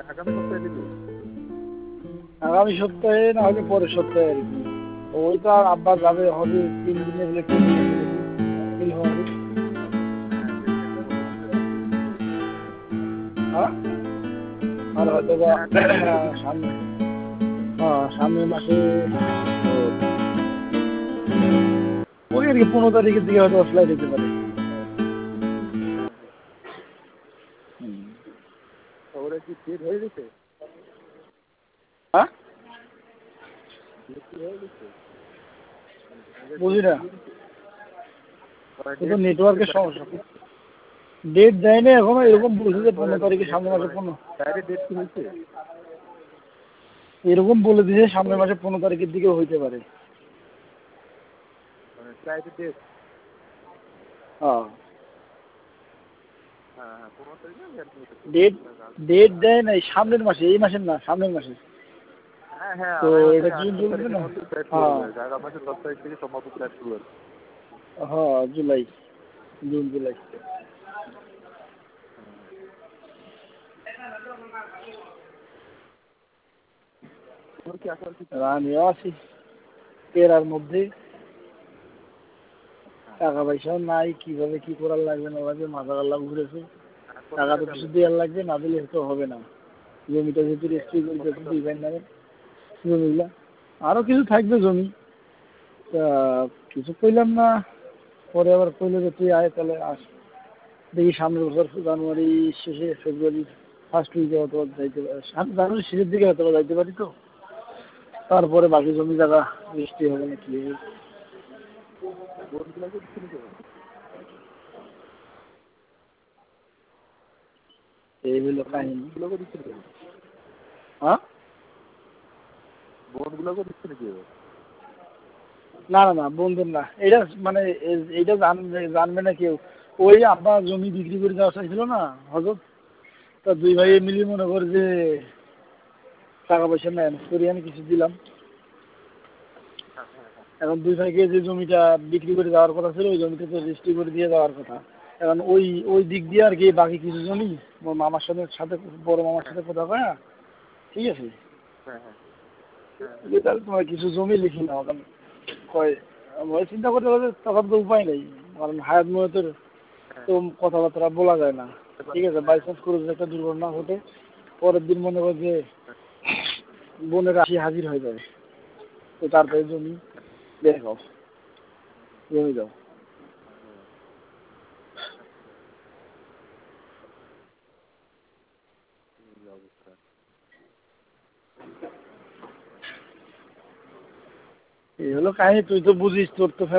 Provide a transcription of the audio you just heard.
আগামী সপ্তাহে না হলে পরের সপ্তাহে আর কি। ওই তো আর আব্বা যাবে হবে 3 দিনের লেগে হ্যাঁ আর হয়তো বা সামনে সামনের মাসে ওই আর কি 15 তারিখের দিকে হয়তো ফ্লাইট হতে পারে। ওরা কি ডেট হয়ে গেছে? হ্যাঁ বুঝি না, তো নেটওয়ার্কের সমস্যা। ডেট দেয় না এখনো, এরকম বলছে যে 15 তারিখে সামনের মাসে 15 এরকম বলে দিয়েছে সামনের মাসে 15 তারিখের দিকেও হইতে পারে। হ্যাঁ ডেট ডেট দেয় নাই সামনের মাসে, এই মাসের না, সামনের মাসে। তো এটা জুন চলছে না? হ্যাঁ জুলাই, জুন জুলাই। আমিও আছি পেরার মধ্যে, টাকা পয়সাও নাই, কিভাবে কি করার লাগবে না লাগবে মাথা গাল্লা ঘুরেছে। টাকা তো কিছু দেওয়ার লাগবে, না দিলে তো হবে না। জমিটা যেহেতু রেজিস্ট্রি করতেছে 2 ভাই নামে জমিগুলা, আরও কিছু থাকবে জমি, তা কিছু কইলাম না। পরে আবার কইলো যে তুই আয়, তাহলে আস, দেখি সামনের বছর জানুয়ারি শেষে ফেব্রুয়ারি ফার্স্ট উইকে হয়তো যাইতে পারি, জানুয়ারি শেষের দিকে হয়তো যাইতে পারি। তো তারপরে বাকি জমি জায়গা রেজিস্ট্রি হবে না কি হবে। এই হলো কাহিনী। হ্যাঁ না না না বন্ধুর না, এটা মানে এইটা জানবে না কেউ। ওই আপনার জমি বিক্রি করে দেওয়া চাইছিল না হজরত, তা 2 ভাই মিলিয়ে মনে করে যে টাকা পয়সা ম্যানেজ করি, আমি কিছু দিলাম। এখন 2 ভাইকে যে জমিটা বিক্রি করে দেওয়ার কথা ছিল, ওই জমিটা তো রেজিস্ট্রি করে দিয়ে দেওয়ার কথা। এখন ওই ওই দিক দিয়ে আর কি বাকি কিছু জমি মামার সাথে বড় মামার সাথে কথা কয়, ঠিক আছে, তাহলে তোমার কিছু জমি লিখি নাও। কারণ কয় আমি চিন্তা করতে পারছি তখন তো উপায় নেই, কারণ হায়াত মহতের তো কথাবার্তা বলা যায় না। ঠিক আছে, বাই চান্স করে একটা দুর্ঘটনা ঘটে, পরের দিন মনে হয় যে বোনের আসি হাজির হয়ে যাবে, তো তারপরে জমি দেখাও, জমি দাও। এই হলো কাহিনী, তুই তো বুঝিস, তোর তো